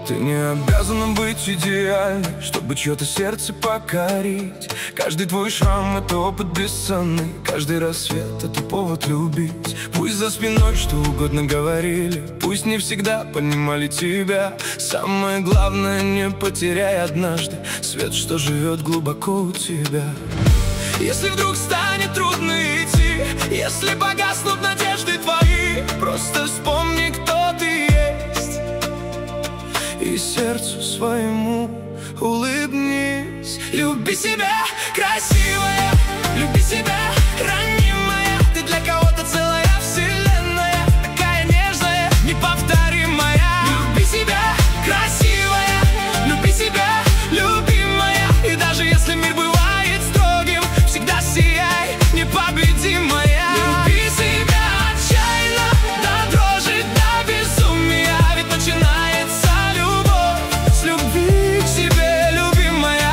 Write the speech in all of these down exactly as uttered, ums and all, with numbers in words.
Ты не обязана быть идеальной, чтобы чье-то сердце покорить. Каждый твой шрам — это опыт бесценный, каждый рассвет — это повод любить. Пусть за спиной что угодно говорили, пусть не всегда понимали тебя. Самое главное — не потеряй однажды свет, что живет глубоко у тебя. Если вдруг станет трудно идти, если погаснут надежды твои, просто вспомни, кто ты есть, и сердцу своему улыбнись. Люби себя, красивая, люби себя, ранимая. Ты для кого-то целая вселенная, такая нежная, неповторимая. Люби себя, красивая, люби себя, любимая. И даже если мир бывает строгим, всегда сияй, непобедимая. Люби себя отчаянно, до дрожи, до безумия, ведь начинается любовь с любви к себе, любимая.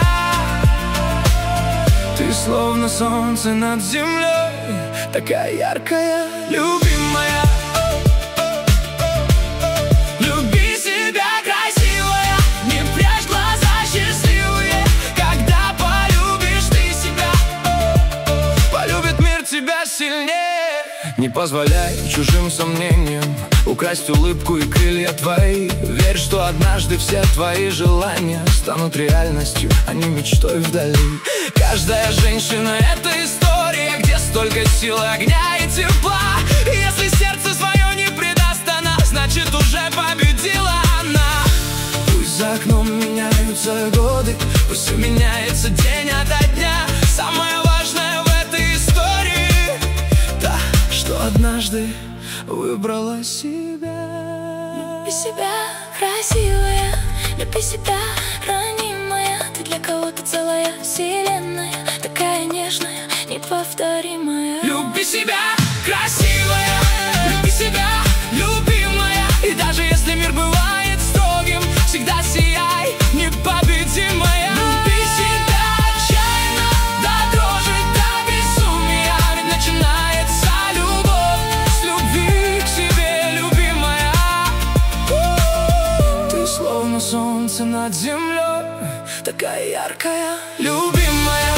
Ты словно солнце над землей, такая яркая, любимая. Люби себя, красивая, не прячь глаза счастливые. Когда полюбишь ты себя, полюбит мир тебя сильнее. Не позволяй чужим сомнениям украсть улыбку и крылья твои. Верь, что однажды все твои желания станут реальностью, а не мечтой вдали. Каждая женщина — это история, где столько силы, огня и тепла. И если сердце свое не предаст она, значит уже победила она. Пусть за окном меняются годы, пусть все меняется день ото дня. Самое важное в этой истории — та, что однажды выбрала себя. Люби себя, красивая, люби себя, ранимая. Ты для кого-то целая вселенная, такая нежная, неповторимая. Люби себя, красивая, люби себя, любимая. И даже если мир бывает строгим, всегда сияй, непобедимая. Люби себя отчаянно, до дрожи, до безумия, ведь начинается любовь с любви к себе, любимая. Ты словно солнце над землей, такая яркая, любимая.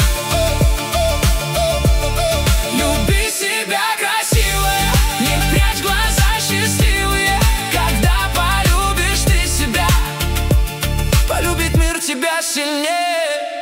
Люби себя, красивая, не прячь глаза счастливые. Когда полюбишь ты себя, полюбит мир тебя сильнее.